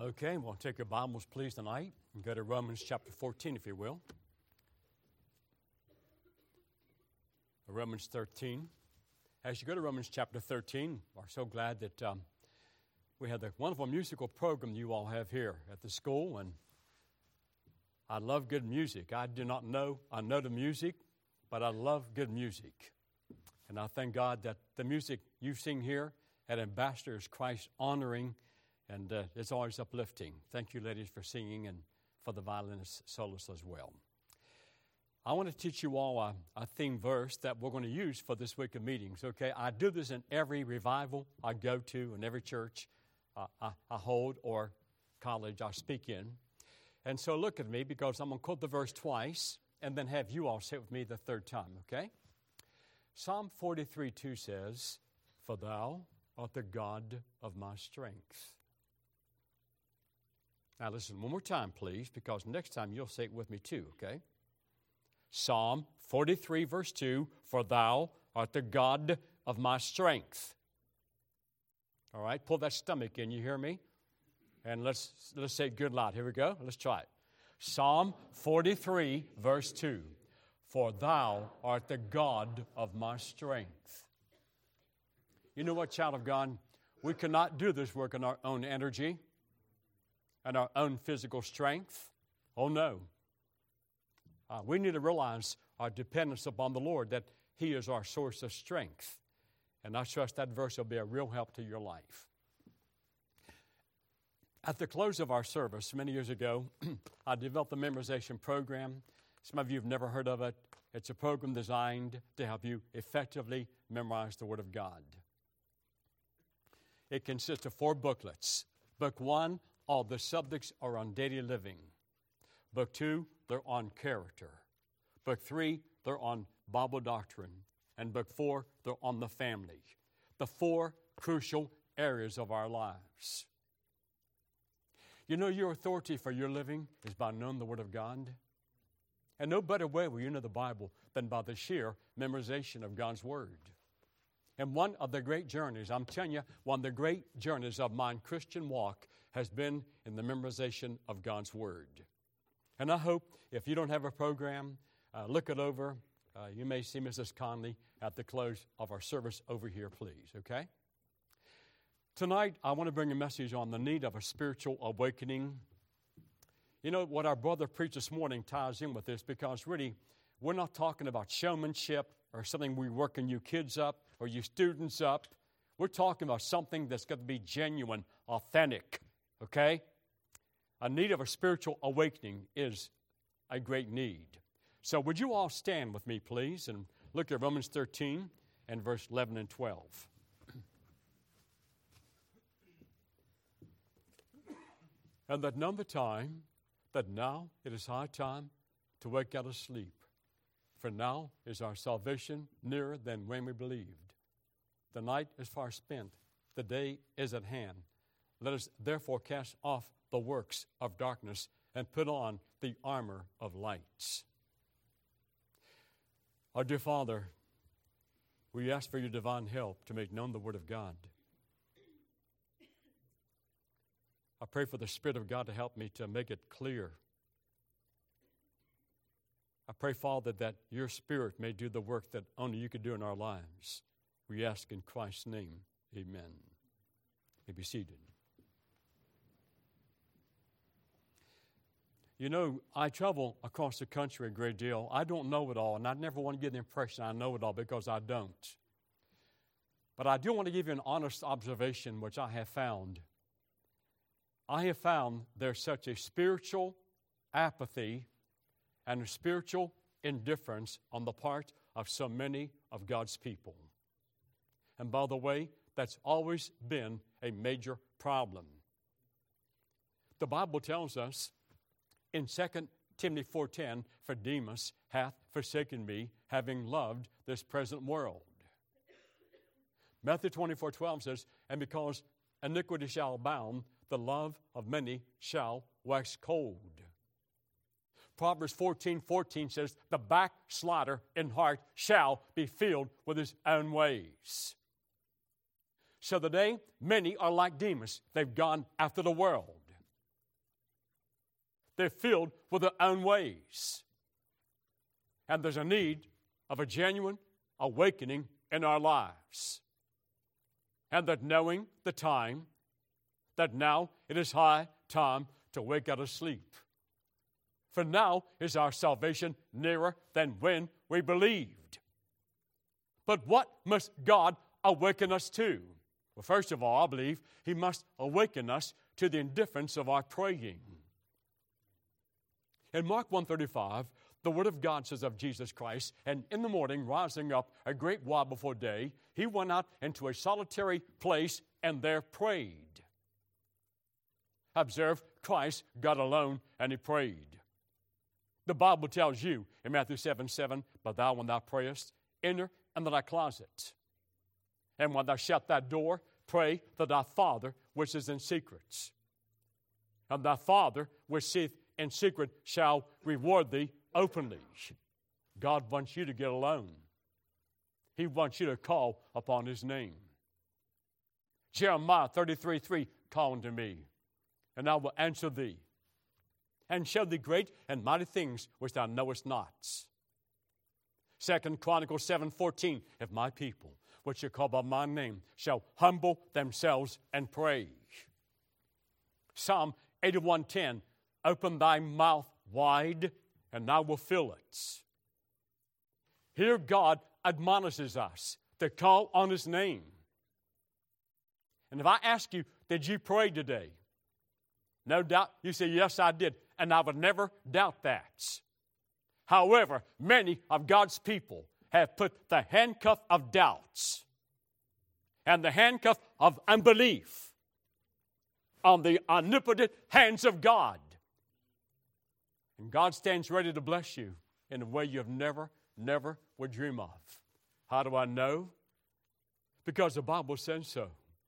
Okay, we'll take your Bibles, please, tonight and go to Romans chapter 14, if you will. Romans 13. As you go to Romans chapter 13, we're so glad that we have the wonderful musical program you all have here at the school, and I love good music. I know the music, but I love good music. And I thank God that the music you sing here at Ambassador is Christ honoring, and it's always uplifting. Thank you, ladies, for singing, and for the violinist soloists as well. I want to teach you all a theme verse that we're going to use for this week of meetings, okay? I do this in every revival I go to, in every church I hold or college I speak in. And so look at me, because I'm going to quote the verse twice and then have you all say it with me the third time, okay? Psalm 43:2 says, "For thou art the God of my strength." Now listen one more time, please, because next time you'll say it with me too, okay? Psalm 43, verse 2, "For thou art the God of my strength." All right, pull that stomach in, you hear me? And let's say it good loud. Here we go. Let's try it. Psalm 43, verse 2, "For thou art the God of my strength." You know what, child of God? We cannot do this work in our own energy and our own physical strength. Oh, no. We need to realize our dependence upon the Lord, that He is our source of strength. And I trust that verse will be a real help to your life. At the close of our service many years ago, I developed a memorization program. Some of you have never heard of it. It's a program designed to help you effectively memorize the Word of God. It consists of 4 booklets. Book 1, all the subjects are on daily living. Book 2, they're on character. Book 3, they're on Bible doctrine. And Book 4, they're on the family. The 4 crucial areas of our lives. You know, your authority for your living is by knowing the Word of God. And no better way will you know the Bible than by the sheer memorization of God's Word. And one of the great journeys, I'm telling you, one of the great journeys of my Christian walk has been in the memorization of God's Word. And I hope if you don't have a program, look it over. You may see Mrs. Conley at the close of our service over here, please, okay? Tonight, I want to bring a message on the need of a spiritual awakening. You know, what our brother preached this morning ties in with this, because really, we're not talking about showmanship or something we working you kids up or you students up. We're talking about something that's going to be genuine, authentic, okay? A need of a spiritual awakening is a great need. So would you all stand with me, please, and look at Romans 13 and verse 11 and 12. "And that none the time, that now it is high time to wake out of sleep. For now is our salvation nearer than when we believed. The night is far spent, the day is at hand. Let us therefore cast off the works of darkness and put on the armor of light." Our dear Father, we ask for your divine help to make known the Word of God. I pray for the Spirit of God to help me to make it clear. I pray, Father, that your Spirit may do the work that only you could do in our lives. We ask in Christ's name, amen. You may be seated. You know, I travel across the country a great deal. I don't know it all, and I never want to give the impression I know it all, because I don't. But I do want to give you an honest observation, which I have found. I have found there's such a spiritual apathy and a spiritual indifference on the part of so many of God's people. And by the way, that's always been a major problem. The Bible tells us in 2 Timothy 4:10, "For Demas hath forsaken me, having loved this present world." Matthew 24:12 says, "And because iniquity shall abound, the love of many shall wax cold." Proverbs 14:14 says, "The backslider in heart shall be filled with his own ways." So today, many are like Demas. They've gone after the world. They're filled with their own ways. And there's a need of a genuine awakening in our lives. And that knowing the time, that now it is high time to wake out of sleep. For now is our salvation nearer than when we believed. But what must God awaken us to? Well, first of all, I believe He must awaken us to the indifference of our praying. In Mark 1:35, the Word of God says of Jesus Christ, and in the morning, rising up a great while before day, He went out into a solitary place and there prayed. Observe, Christ got alone and He prayed. The Bible tells you in Matthew 7:7, but thou, when thou prayest, enter into thy closet. And when thou shut that door, pray to thy Father which is in secret. And thy Father which seeth in secret shall reward thee openly. God wants you to get alone. He wants you to call upon His name. Jeremiah 33:3, call unto me, and I will answer thee, and show thee great and mighty things which thou knowest not. 2 Chronicles 7:14, if my people, which are called by my name, shall humble themselves and pray. Psalm 81:10, open thy mouth wide, and I will fill it. Here God admonishes us to call on His name. And if I ask you, did you pray today? No doubt you say, yes, I did. And I would never doubt that. However, many of God's people have put the handcuff of doubts and the handcuff of unbelief on the omnipotent hands of God. And God stands ready to bless you in a way you have never would dream of. How do I know? Because the Bible says so.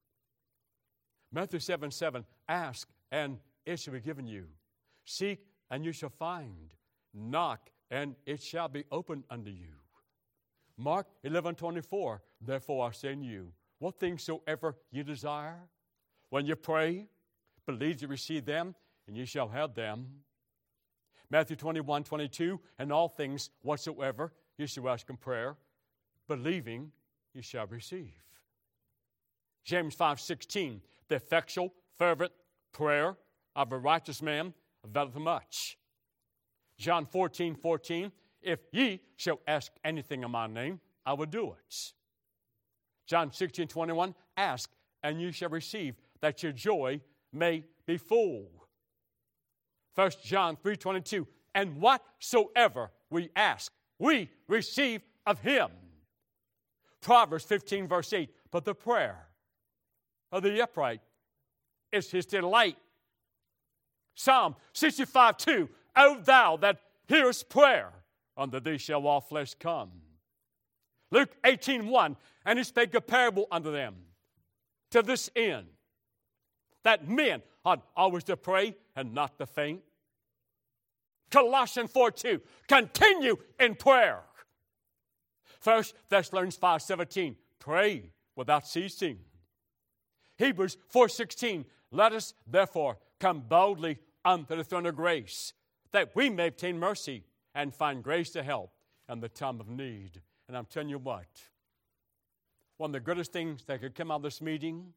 Matthew 7:7, ask and it shall be given you. Seek and you shall find. Knock and it shall be opened unto you. Mark 11:24, therefore I say unto you, what things soever you desire, when you pray, believe to receive them, and you shall have them. Matthew 21:22, and all things whatsoever you shall ask in prayer, believing you shall receive. James 5:16, the effectual, fervent prayer of a righteous man availeth much. John 14:14, if ye shall ask anything in my name, I will do it. John 16:21, ask and you shall receive, that your joy may be full. 1 John 3:22, and whatsoever we ask, we receive of Him. Proverbs 15:8, but the prayer of the upright is His delight. Psalm 65:2, O thou that hearest prayer, unto thee shall all flesh come. Luke 18:1, and He spake a parable unto them, to this end, that men ought always to pray and not to faint. Colossians 4:2, continue in prayer. 1 Thessalonians 5:17, pray without ceasing. Hebrews 4:16, let us therefore come boldly unto the throne of grace, that we may obtain mercy and find grace to help in the time of need. And I'm telling you what, one of the greatest things that could come out of this meeting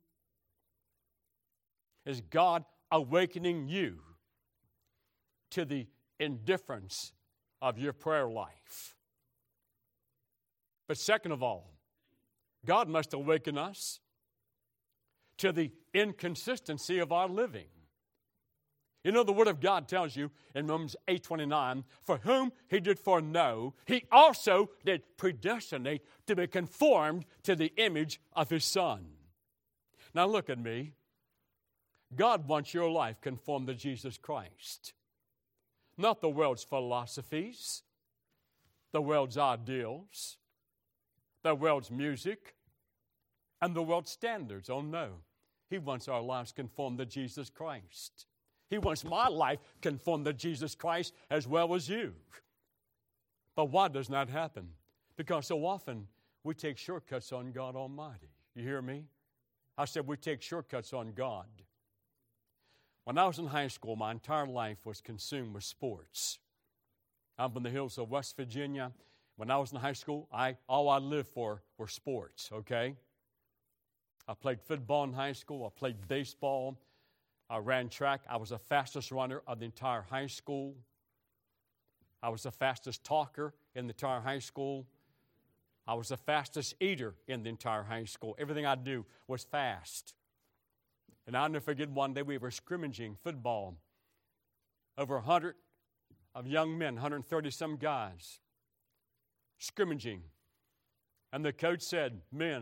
is God awakening you to the indifference of your prayer life. But second of all, God must awaken us to the inconsistency of our living. You know, the Word of God tells you in Romans 8:29, for whom He did foreknow, He also did predestinate to be conformed to the image of His Son. Now look at me. God wants your life conformed to Jesus Christ. Not the world's philosophies, the world's ideals, the world's music, and the world's standards. Oh no. He wants our lives conformed to Jesus Christ. He wants my life conformed to Jesus Christ as well as you. But why does that happen? Because so often we take shortcuts on God Almighty. You hear me? I said we take shortcuts on God. When I was in high school, my entire life was consumed with sports. I'm from the hills of West Virginia. When I was in high school, all I lived for were sports, okay? I played football in high school. I played baseball. I ran track. I was the fastest runner of the entire high school. I was the fastest talker in the entire high school. I was the fastest eater in the entire high school. Everything I do was fast. And I'll never forget one day we were scrimmaging football. Over 100 of young men, 130-some guys, scrimmaging. And the coach said, "Men,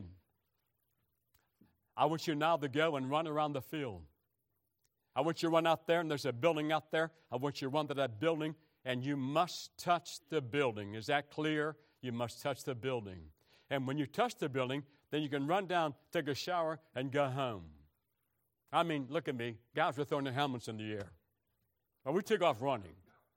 I want you now to go and run around the field. I want you to run out there, and there's a building out there. I want you to run to that building, and you must touch the building." Is that clear? You must touch the building. And when you touch the building, then you can run down, take a shower, and go home. I mean, look at me. Guys were throwing their helmets in the air. Well, we took off running.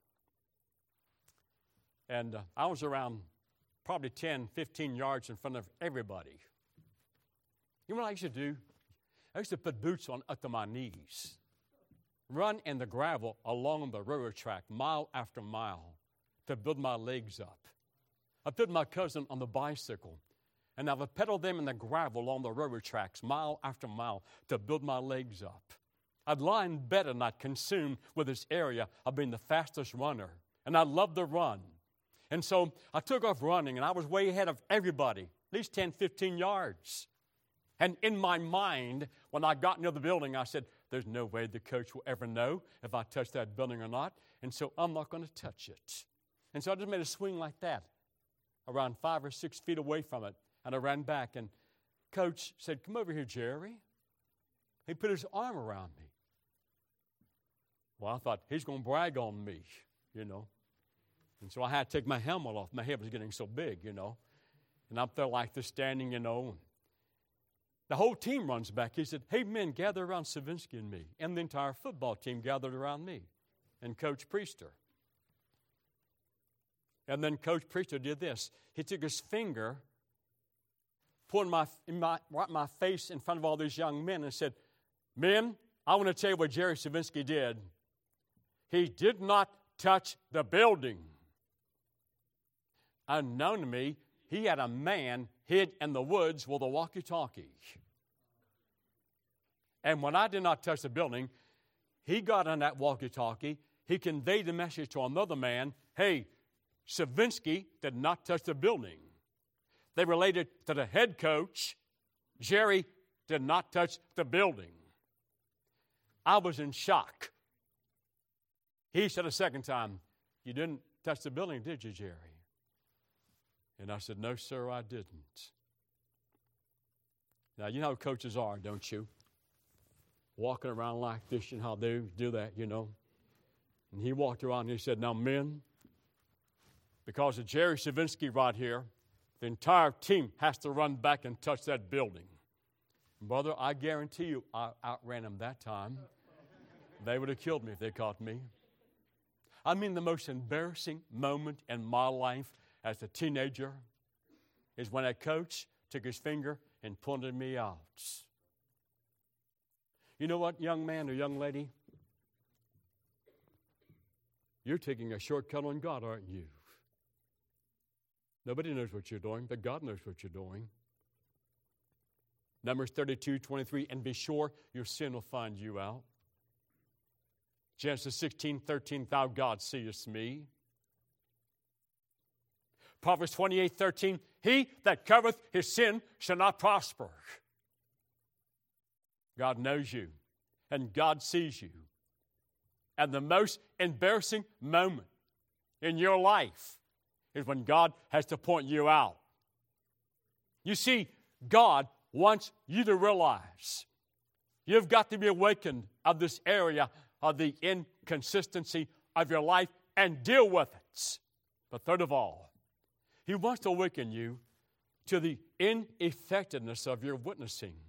And I was around probably 10, 15 yards in front of everybody. You know what I used to do? I used to put boots on up to my knees, run in the gravel along the railroad track mile after mile to build my legs up. I put my cousin on the bicycle, and I would pedal them in the gravel along the railroad tracks mile after mile to build my legs up. I'd lie in bed at night consumed with this area of being the fastest runner, and I loved to run. And so I took off running, and I was way ahead of everybody, at least 10, 15 yards. And in my mind, when I got near the building, I said, "There's no way the coach will ever know if I touch that building or not, and so I'm not going to touch it." And so I just made a swing like that, around 5 or 6 feet away from it, and I ran back, and Coach said, "Come over here, Jerry." He put his arm around me. Well, I thought, he's going to brag on me, you know. And so I had to take my helmet off. My head was getting so big, you know. And I'm there like this standing, you know. The whole team runs back. He said, "Hey, men, gather around Savinsky and me." And the entire football team gathered around me and Coach Priester. And then Coach Priester did this. He took his finger, put my face in front of all these young men and said, "Men, I want to tell you what Jerry Savinsky did. He did not touch the building." Unknown to me, he had a man hid in the woods with a walkie-talkie. And when I did not touch the building, he got on that walkie-talkie. He conveyed the message to another man, "Hey, Savinsky did not touch the building." They related to the head coach, "Jerry did not touch the building." I was in shock. He said a second time, "You didn't touch the building, did you, Jerry?" And I said, "No, sir, I didn't." Now, you know how coaches are, don't you? Walking around like this, you know how they do that, you know. And he walked around and he said, "Now, men, because of Jerry Savinsky right here, the entire team has to run back and touch that building." Brother, I guarantee you I outran them that time. They would have killed me if they caught me. I mean, the most embarrassing moment in my life as a teenager is when a coach took his finger and pointed me out. You know what, young man or young lady? You're taking a shortcut on God, aren't you? Nobody knows what you're doing, but God knows what you're doing. Numbers 32:23, "And be sure your sin will find you out." Genesis 16:13, "Thou God seest me." Proverbs 28:13, "He that covereth his sin shall not prosper." God knows you, and God sees you. And the most embarrassing moment in your life is when God has to point you out. You see, God wants you to realize you've got to be awakened of this area of the inconsistency of your life and deal with it. But third of all, He wants to awaken you to the ineffectiveness of your witnessing.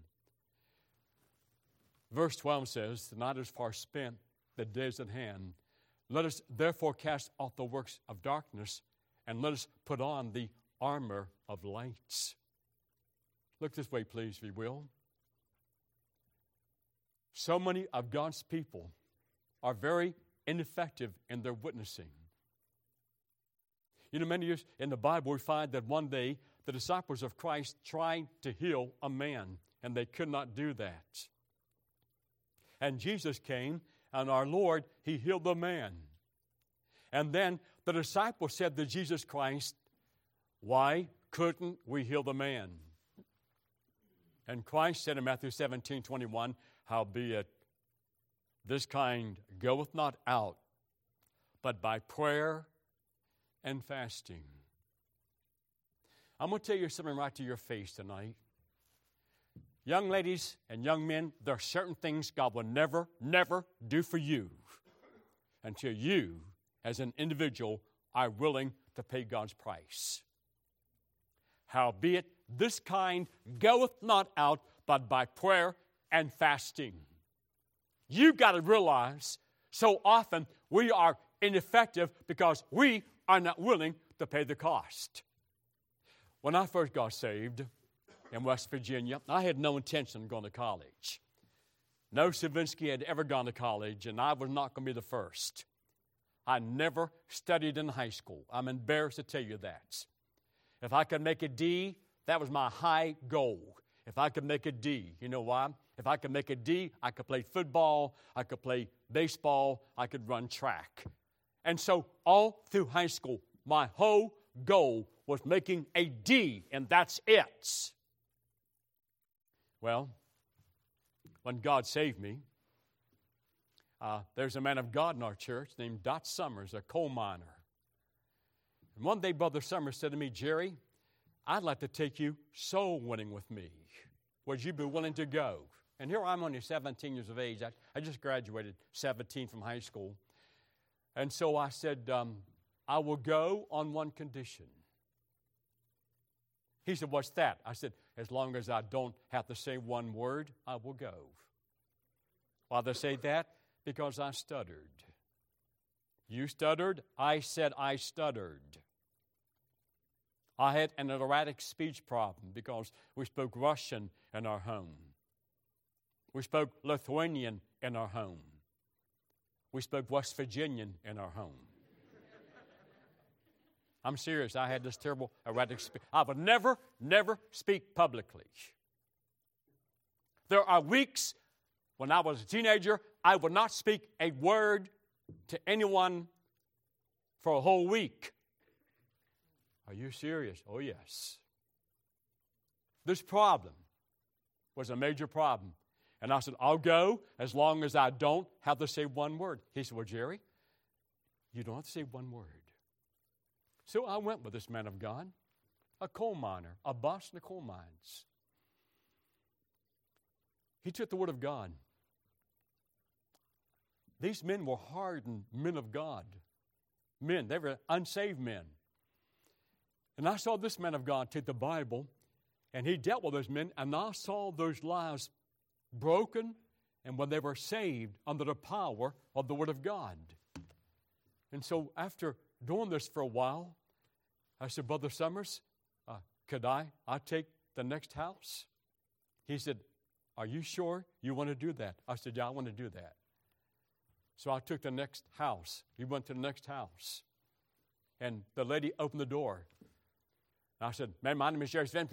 Verse 12 says, "The night is far spent, the day is at hand. Let us therefore cast off the works of darkness, and let us put on the armor of light." Look this way, please, if you will. So many of God's people are very ineffective in their witnessing. You know, many years in the Bible, we find that one day the disciples of Christ tried to heal a man, and they could not do that. And Jesus came, and our Lord, He healed the man. And then the disciples said to Jesus Christ, "Why couldn't we heal the man?" And Christ said in Matthew 17:21, "Howbeit, this kind goeth not out, but by prayer and fasting." I'm going to tell you something right to your face tonight. Young ladies and young men, there are certain things God will never, never do for you until you, as an individual, are willing to pay God's price. Howbeit, this kind goeth not out, but by prayer and fasting. You've got to realize so often we are ineffective because we are not willing to pay the cost. When I first got saved in West Virginia, I had no intention of going to college. No Savinsky had ever gone to college, and I was not going to be the first. I never studied in high school. I'm embarrassed to tell you that. If I could make a D, that was my high goal. If I could make a D, you know why? If I could make a D, I could play football, I could play baseball, I could run track. And so all through high school, my whole goal was making a D, and that's it. Well, when God saved me, there's a man of God in our church named Dot Summers, a coal miner. And one day, Brother Summers said to me, "Jerry, I'd like to take you soul winning with me. Would you be willing to go?" And here I'm only 17 years of age. I just graduated 17 from high school. And so I said, "I will go on one condition." He said, "What's that?" I said, "As long as I don't have to say one word, I will go." Why did I say that? Because I stuttered. You stuttered? I said I stuttered. I had an erratic speech problem because we spoke Russian in our home. We spoke Lithuanian in our home. We spoke West Virginian in our home. I'm serious. I had this terrible erratic speech. I would never speak publicly. There are weeks when I was a teenager, I would not speak a word to anyone for a whole week. Are you serious? Oh, yes. This problem was a major problem. And I said, "I'll go as long as I don't have to say one word." He said, "Well, Jerry, you don't have to say one word." So I went with this man of God, a coal miner, a boss in the coal mines. He took the word of God. These men were hardened men of God. Men, they were unsaved men. And I saw this man of God take the Bible, and he dealt with those men, and I saw those lives broken, and when they were saved under the power of the Word of God. And so after doing this for a while, I said, "Brother Summers, could I take the next house?" He said, "Are you sure you want to do that?" I said, "Yeah, I want to do that." So I took the next house. He went to the next house. And the lady opened the door. And I said, "Man, my name is Jerry Sven."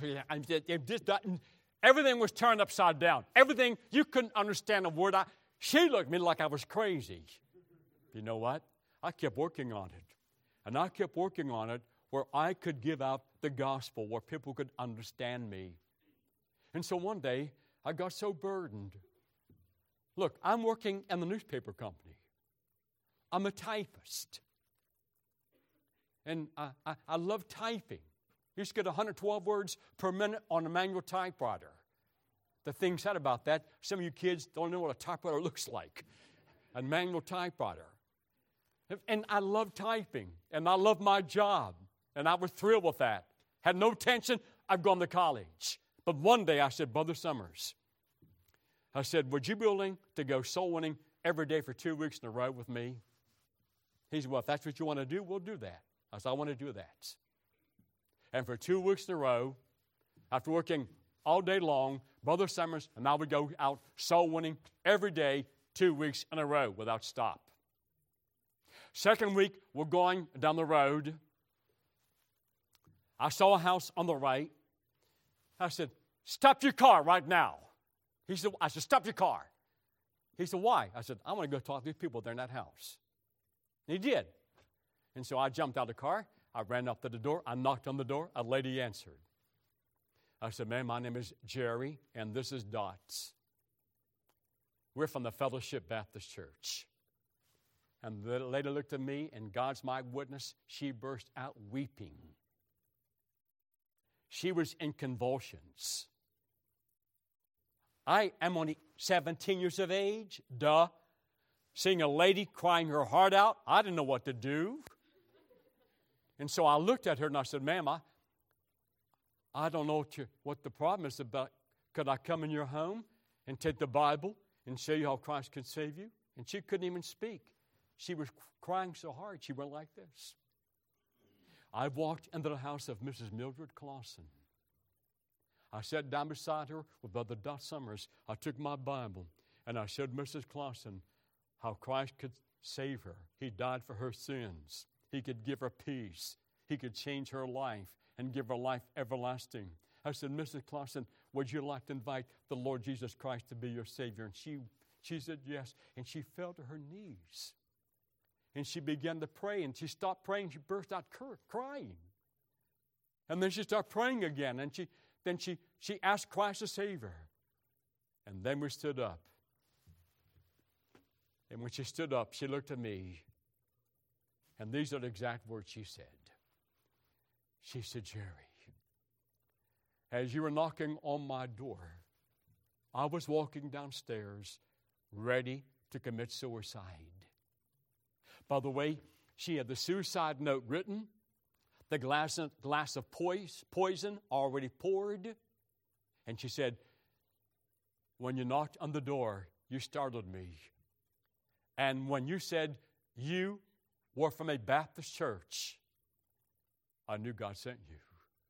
Everything was turned upside down. Everything, you couldn't understand a word. She looked at me like I was crazy. You know what? I kept working on it. And I kept working on it where I could give out the gospel, where people could understand me. And so one day, I got so burdened. Look, I'm working in the newspaper company. I'm a typist. And I love typing. You used to get 112 words per minute on a manual typewriter. The thing said about that, some of you kids don't know what a typewriter looks like. A manual typewriter. And I love typing. And I love my job. And I was thrilled with that. Had no tension. I've gone to college. But one day I said, "Brother Summers," I said, "would you be willing to go soul winning every day for 2 weeks in a row with me?" He said, "Well, if that's what you want to do, we'll do that." I said, "I want to do that." And for 2 weeks in a row, after working all day long, Brother Summers and I would go out soul winning every day, 2 weeks in a row without stop. Second week, we're going down the road. I saw a house on the right. I said, stop your car right now. I said, stop your car. He said, why? I said, I want to go talk to these people. They're in that house. And he did. And so I jumped out of the car. I ran up to the door. I knocked on the door. A lady answered. I said, ma'am, my name is Jerry, and this is Dots. We're from the Fellowship Baptist Church. And the lady looked at me, and God's my witness, she burst out weeping. She was in convulsions. I am only 17 years of age, seeing a lady crying her heart out, I didn't know what to do. And so I looked at her and I said, ma'am, I don't know what the problem is about. Could I come in your home and take the Bible and show you how Christ can save you? And she couldn't even speak. She was crying so hard, she went like this. I walked into the house of Mrs. Mildred Clausen. I sat down beside her with Brother Dot Summers. I took my Bible, and I showed Mrs. Clausen how Christ could save her. He died for her sins. He could give her peace. He could change her life and give her life everlasting. I said, Mrs. Clausen, would you like to invite the Lord Jesus Christ to be your Savior? And she said yes, and she fell to her knees. And she began to pray, and she stopped praying. She burst out crying. And then she started praying again, and she asked Christ to save her. And then we stood up. And when she stood up, she looked at me, and these are the exact words she said. She said, Jerry, as you were knocking on my door, I was walking downstairs ready to commit suicide. By the way, she had the suicide note written, the glass of poison already poured, and she said, when you knocked on the door, you startled me. And when you said you were from a Baptist church, I knew God sent you.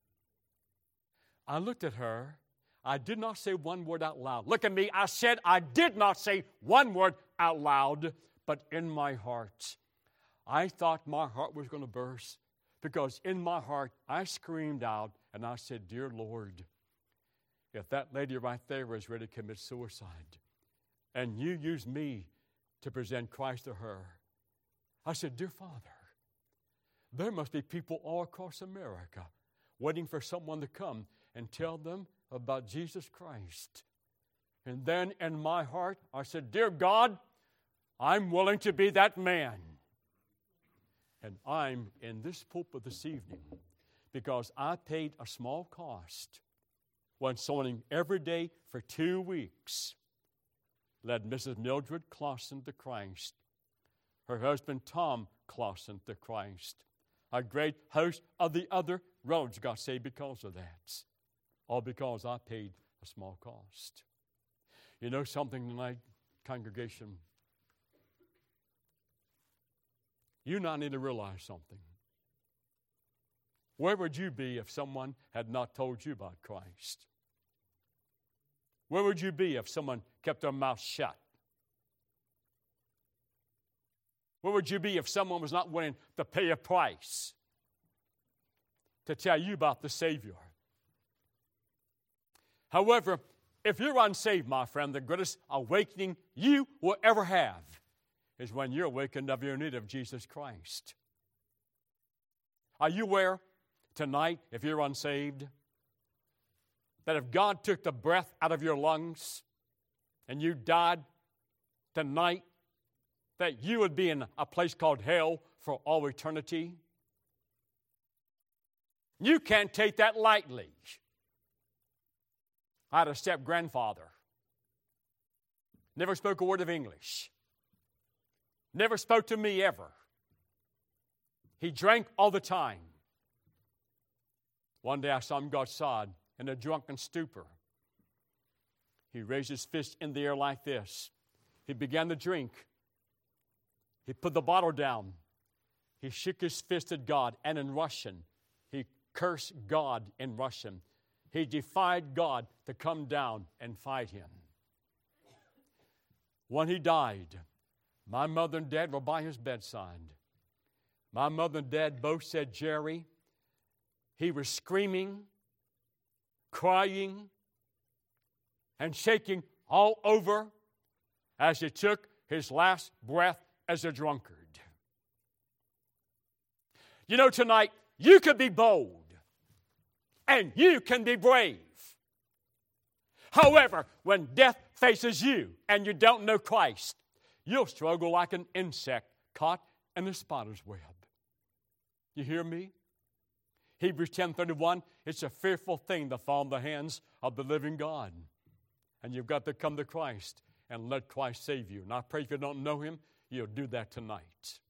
I looked at her. I did not say one word out loud. Look at me. I said I did not say one word out loud, but in my heart, I thought my heart was going to burst, because in my heart, I screamed out and I said, Dear Lord, if that lady right there is ready to commit suicide and you use me to present Christ to her, I said, Dear Father, there must be people all across America waiting for someone to come and tell them about Jesus Christ. And then in my heart, I said, Dear God, I'm willing to be that man. And I'm in this pulpit this evening because I paid a small cost when someone every day for 2 weeks led Mrs. Mildred Clausen to Christ, her husband Tom Clausen to Christ. A great host of the other relatives got saved because of that, all because I paid a small cost. You know something tonight, congregation? You now need to realize something. Where would you be if someone had not told you about Christ? Where would you be if someone kept their mouth shut? Where would you be if someone was not willing to pay a price to tell you about the Savior? However, if you're unsaved, my friend, the greatest awakening you will ever have is when you're awakened of your need of Jesus Christ. Are you aware tonight, if you're unsaved, that if God took the breath out of your lungs and you died tonight, that you would be in a place called hell for all eternity? You can't take that lightly. I had a step-grandfather. Never spoke a word of English. Never spoke to me ever. He drank all the time. One day I saw him go outside in a drunken stupor. He raised his fist in the air like this. He began to drink. He put the bottle down. He shook his fist at God, and in Russian, he cursed God in Russian. He defied God to come down and fight him. When he died, my mother and dad were by his bedside. My mother and dad both said, Jerry, he was screaming, crying, and shaking all over as he took his last breath as a drunkard. You know, tonight, you can be bold and you can be brave. However, when death faces you and you don't know Christ, you'll struggle like an insect caught in a spider's web. You hear me? Hebrews 10:31, it's a fearful thing to fall in the hands of the living God. And you've got to come to Christ and let Christ save you. And I pray if you don't know Him, you'll do that tonight.